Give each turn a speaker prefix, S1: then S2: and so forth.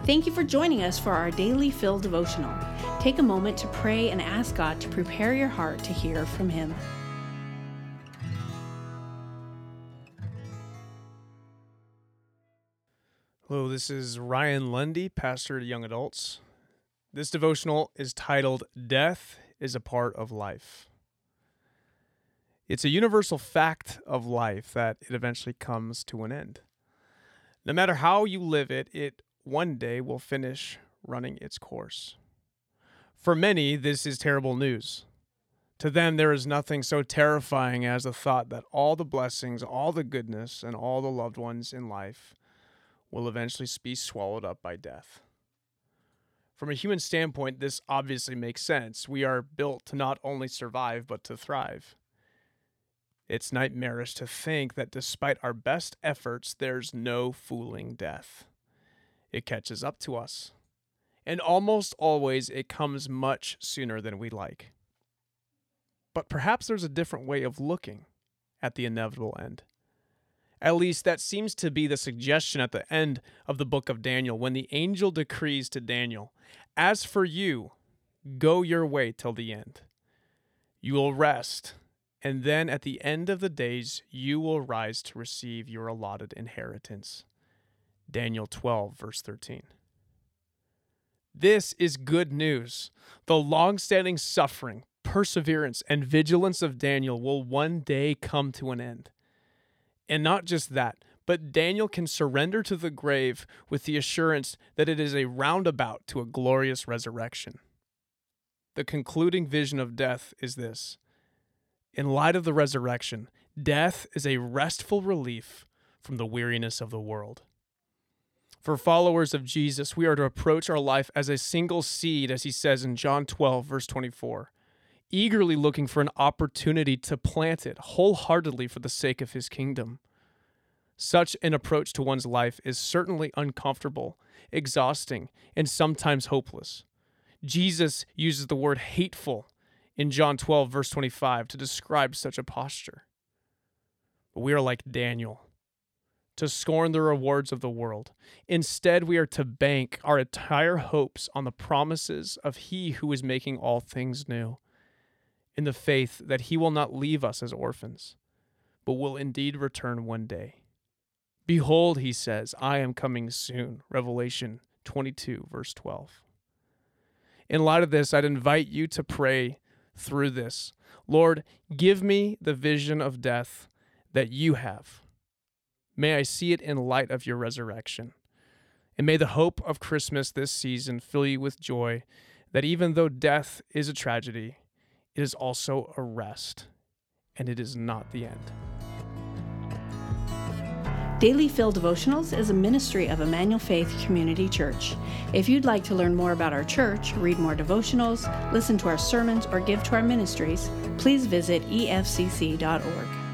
S1: Thank you for joining us for our Daily Fill devotional. Take a moment to pray and ask God to prepare your heart to hear from Him.
S2: Hello, this is Ryan Lundy, pastor to young adults. This devotional is titled, Death is a Part of Life. It's a universal fact of life that it eventually comes to an end. No matter how you live it, it one day will finish running its course. For many, this is terrible news. To them, there is nothing so terrifying as the thought that all the blessings, all the goodness, and all the loved ones in life will eventually be swallowed up by death. From a human standpoint, this obviously makes sense. We are built to not only survive, but to thrive. It's nightmarish to think that despite our best efforts, there's no fooling death. It catches up to us. And almost always it comes much sooner than we like. But perhaps there's a different way of looking at the inevitable end. At least that seems to be the suggestion at the end of the book of Daniel, when the angel decrees to Daniel, "As for you, go your way till the end. You will rest, and then at the end of the days you will rise to receive your allotted inheritance." Daniel 12, verse 13. This is good news. The long-standing suffering, perseverance, and vigilance of Daniel will one day come to an end. And not just that, but Daniel can surrender to the grave with the assurance that it is a roundabout to a glorious resurrection. The concluding vision of death is this: in light of the resurrection, death is a restful relief from the weariness of the world. For followers of Jesus, we are to approach our life as a single seed, as he says in John 12, verse 24, eagerly looking for an opportunity to plant it wholeheartedly for the sake of his kingdom. Such an approach to one's life is certainly uncomfortable, exhausting, and sometimes hopeless. Jesus uses the word hateful in John 12, verse 25 to describe such a posture. But we are like Daniel, to scorn the rewards of the world. Instead, we are to bank our entire hopes on the promises of He who is making all things new, in the faith that He will not leave us as orphans, but will indeed return one day. Behold, he says, I am coming soon. Revelation 22, verse 12. In light of this, I'd invite you to pray through this. Lord, give me the vision of death that you have. May I see it in light of your resurrection. And may the hope of Christmas this season fill you with joy that even though death is a tragedy, it is also a rest, and it is not the end.
S1: Daily Fill Devotionals is a ministry of Emmanuel Faith Community Church. If you'd like to learn more about our church, read more devotionals, listen to our sermons, or give to our ministries, please visit efcc.org.